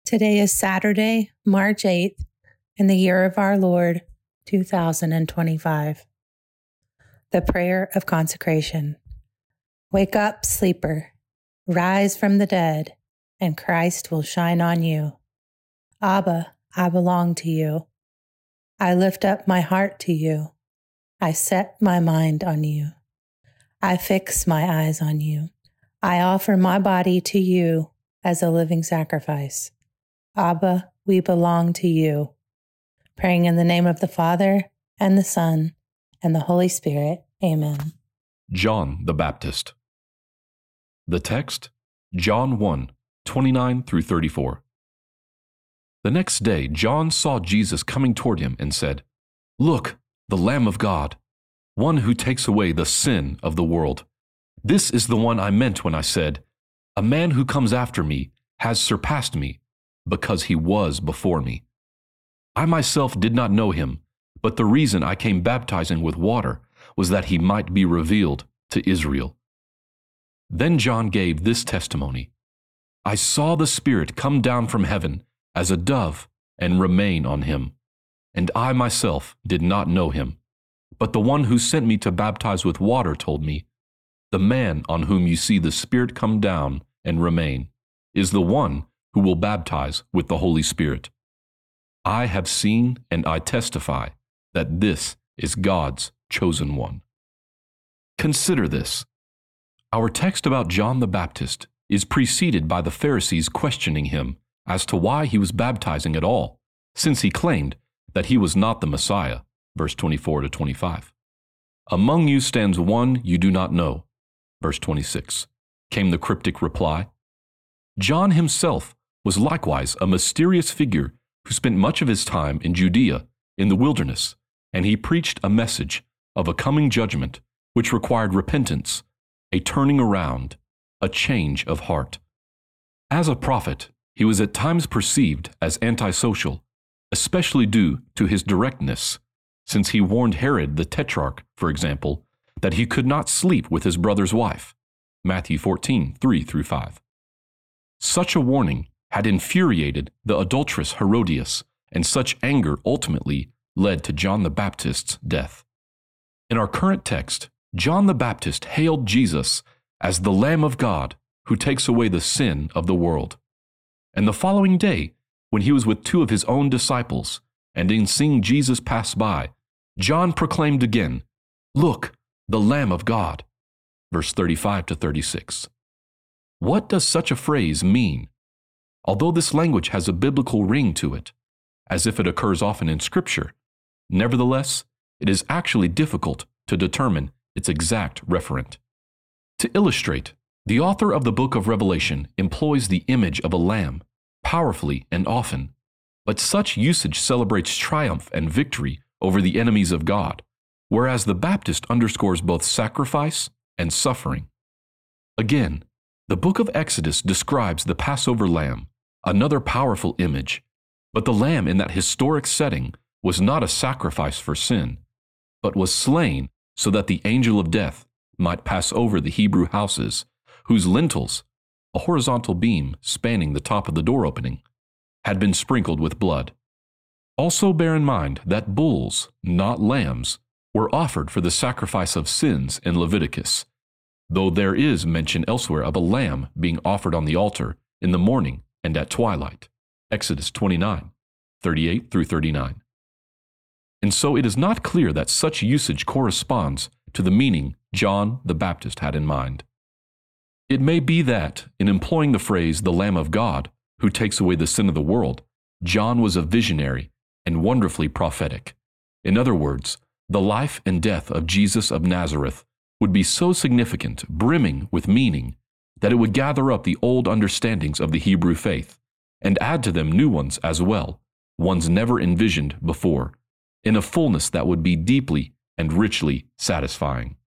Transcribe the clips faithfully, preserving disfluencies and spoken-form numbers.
Today is Saturday, March eighth, in the year of our Lord, two thousand twenty-five. The Prayer of Consecration. Wake up, sleeper. Rise from the dead, and Christ will shine on you. Abba, I belong to you. I lift up my heart to you. I set my mind on you. I fix my eyes on you. I offer my body to you as a living sacrifice. Abba, we belong to you. Praying in the name of the Father, and the Son, and the Holy Spirit. Amen. John the Baptist. The text, John one, twenty-nine through thirty-four. The next day John saw Jesus coming toward him and said, "Look, the Lamb of God, one who takes away the sin of the world. This is the one I meant when I said, 'A man who comes after me has surpassed me, because he was before me.' I myself did not know him, but the reason I came baptizing with water was that he might be revealed to Israel." Then John gave this testimony, "I saw the Spirit come down from heaven as a dove and remain on him. And I myself did not know him, but the one who sent me to baptize with water told me, 'The man on whom you see the Spirit come down and remain is the one who will baptize with the Holy Spirit.' I have seen and I testify that this is God's chosen one." Consider this. Our text about John the Baptist is preceded by the Pharisees questioning him as to why he was baptizing at all, since he claimed that he was not the Messiah, verse twenty-four to twenty-five. "Among you stands one you do not know," verse twenty-six, came the cryptic reply. John himself was likewise a mysterious figure who spent much of his time in Judea, in the wilderness, and he preached a message of a coming judgment which required repentance, a turning around, a change of heart. As a prophet, he was at times perceived as antisocial, especially due to his directness, since he warned Herod the Tetrarch, for example, that he could not sleep with his brother's wife, Matthew fourteen, three through five. Such a warning had infuriated the adulterous Herodias, and such anger ultimately led to John the Baptist's death. In our current text, John the Baptist hailed Jesus as the Lamb of God who takes away the sin of the world. And the following day, when he was with two of his own disciples, and in seeing Jesus pass by, John proclaimed again, "Look, the Lamb of God," verse thirty-five to thirty-six. What does such a phrase mean? Although this language has a biblical ring to it, as if it occurs often in Scripture, nevertheless, it is actually difficult to determine its exact referent. To illustrate, the author of the book of Revelation employs the image of a lamb, powerfully and often, but such usage celebrates triumph and victory over the enemies of God, whereas the Baptist underscores both sacrifice and suffering. Again, the book of Exodus describes the Passover lamb, another powerful image, but the lamb in that historic setting was not a sacrifice for sin, but was slain so that the angel of death might pass over the Hebrew houses, whose lintels, a horizontal beam spanning the top of the door opening, had been sprinkled with blood. Also bear in mind that bulls, not lambs, were offered for the sacrifice of sins in Leviticus, though there is mention elsewhere of a lamb being offered on the altar in the morning and at twilight, Exodus twenty-nine, thirty-eight through thirty-nine. And so it is not clear that such usage corresponds to the meaning John the Baptist had in mind. It may be that, in employing the phrase "the Lamb of God, who takes away the sin of the world," John was a visionary and wonderfully prophetic. In other words, the life and death of Jesus of Nazareth would be so significant, brimming with meaning, that it would gather up the old understandings of the Hebrew faith and add to them new ones as well, ones never envisioned before, in a fullness that would be deeply and richly satisfying.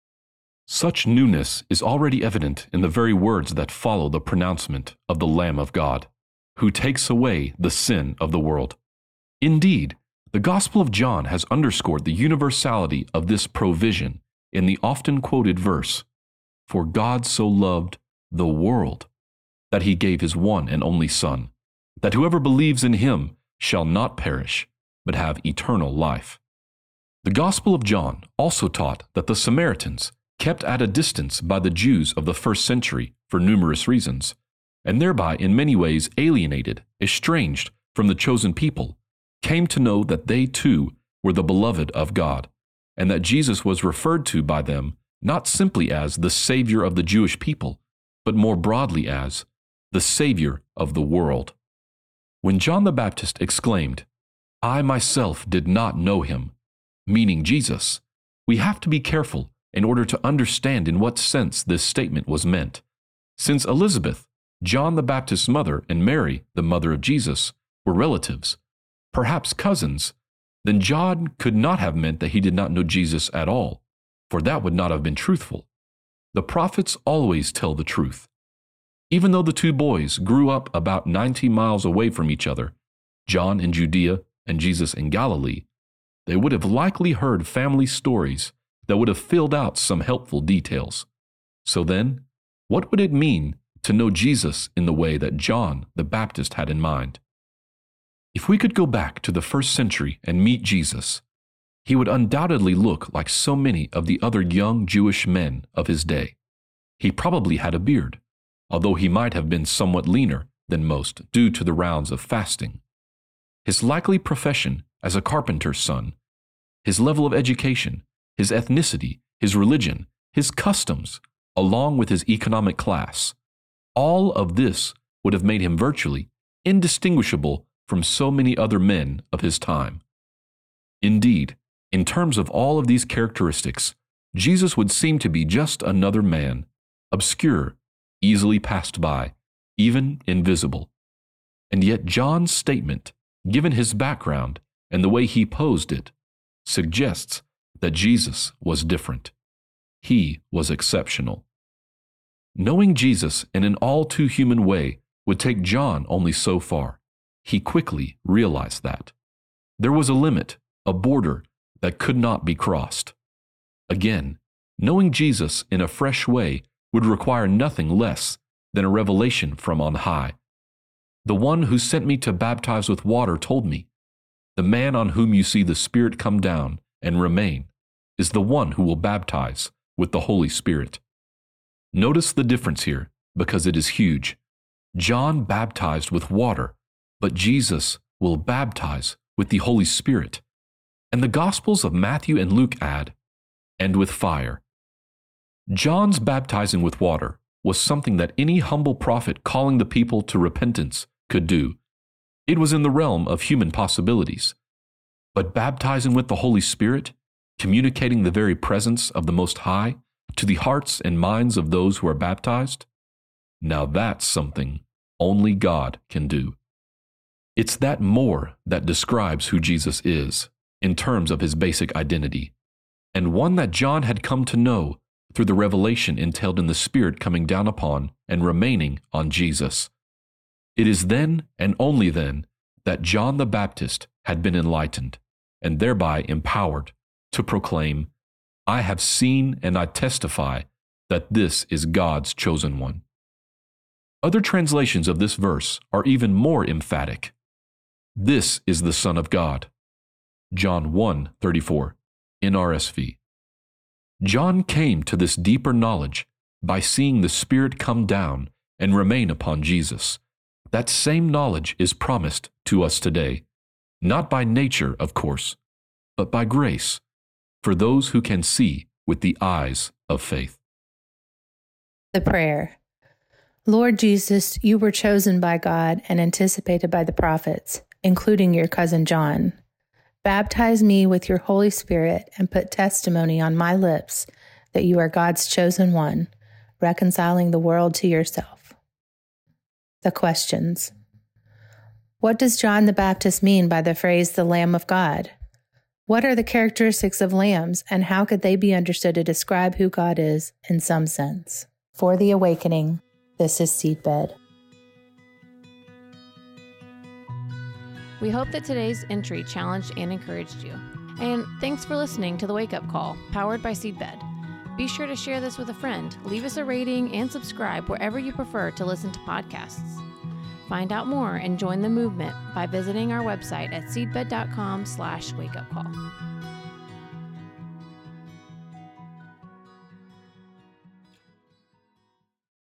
Such newness is already evident in the very words that follow the pronouncement of the Lamb of God, who takes away the sin of the world. Indeed, the Gospel of John has underscored the universality of this provision in the often quoted verse, "For God so loved the world that he gave his one and only Son, that whoever believes in him shall not perish, but have eternal life. The Gospel of John also taught that the Samaritans, kept at a distance by the Jews of the first century for numerous reasons, and thereby in many ways alienated, estranged from the chosen people, came to know that they too were the beloved of God, and that Jesus was referred to by them not simply as the Savior of the Jewish people, but more broadly as the Savior of the world. When John the Baptist exclaimed, "I myself did not know him," meaning Jesus, we have to be careful in order to understand in what sense this statement was meant. Since Elizabeth, John the Baptist's mother, and Mary, the mother of Jesus, were relatives, perhaps cousins, then John could not have meant that he did not know Jesus at all, for that would not have been truthful. The prophets always tell the truth. Even though the two boys grew up about ninety miles away from each other, John in Judea and Jesus in Galilee, they would have likely heard family stories that would have filled out some helpful details. So then, what would it mean to know Jesus in the way that John the Baptist had in mind? If we could go back to the first century and meet Jesus, he would undoubtedly look like so many of the other young Jewish men of his day. He probably had a beard, although he might have been somewhat leaner than most due to the rounds of fasting. His likely profession as a carpenter's son, his level of education, his ethnicity, his religion, his customs, along with his economic class, all of this would have made him virtually indistinguishable from so many other men of his time. Indeed, in terms of all of these characteristics, Jesus would seem to be just another man, obscure, easily passed by, even invisible. And yet John's statement, given his background and the way he posed it, suggests that Jesus was different. He was exceptional. Knowing Jesus in an all-too-human way would take John only so far. He quickly realized that. There was a limit, a border that could not be crossed. Again, knowing Jesus in a fresh way would require nothing less than a revelation from on high. The one who sent me to baptize with water told me, "The man on whom you see the Spirit come down and remain is the one who will baptize with the Holy Spirit." Notice the difference here, because it is huge. John baptized with water, but Jesus will baptize with the Holy Spirit. And the Gospels of Matthew and Luke add, "and with fire." John's baptizing with water was something that any humble prophet calling the people to repentance could do. It was in the realm of human possibilities. But baptizing with the Holy Spirit, communicating the very presence of the Most High to the hearts and minds of those who are baptized, now that's something only God can do. It's that more that describes who Jesus is in terms of his basic identity, and one that John had come to know through the revelation entailed in the Spirit coming down upon and remaining on Jesus. It is then and only then that John the Baptist had been enlightened and thereby empowered to proclaim, "I have seen and I testify that this is God's chosen one." Other translations of this verse are even more emphatic. "This is the Son of God." John one thirty-four, N R S V. John came to this deeper knowledge by seeing the Spirit come down and remain upon Jesus. That same knowledge is promised to us today, not by nature, of course, but by grace, for those who can see with the eyes of faith. The prayer. Lord Jesus, you were chosen by God and anticipated by the prophets, including your cousin John. Baptize me with your Holy Spirit and put testimony on my lips that you are God's chosen one, reconciling the world to yourself. The questions. What does John the Baptist mean by the phrase, the Lamb of God? What are the characteristics of lambs, and how could they be understood to describe who God is in some sense? For the Awakening, this is Seedbed. We hope that today's entry challenged and encouraged you. And thanks for listening to The Wake Up Call, powered by Seedbed. Be sure to share this with a friend, leave us a rating, and subscribe wherever you prefer to listen to podcasts. Find out more and join the movement by visiting our website at seedbed dot com slash wake up call.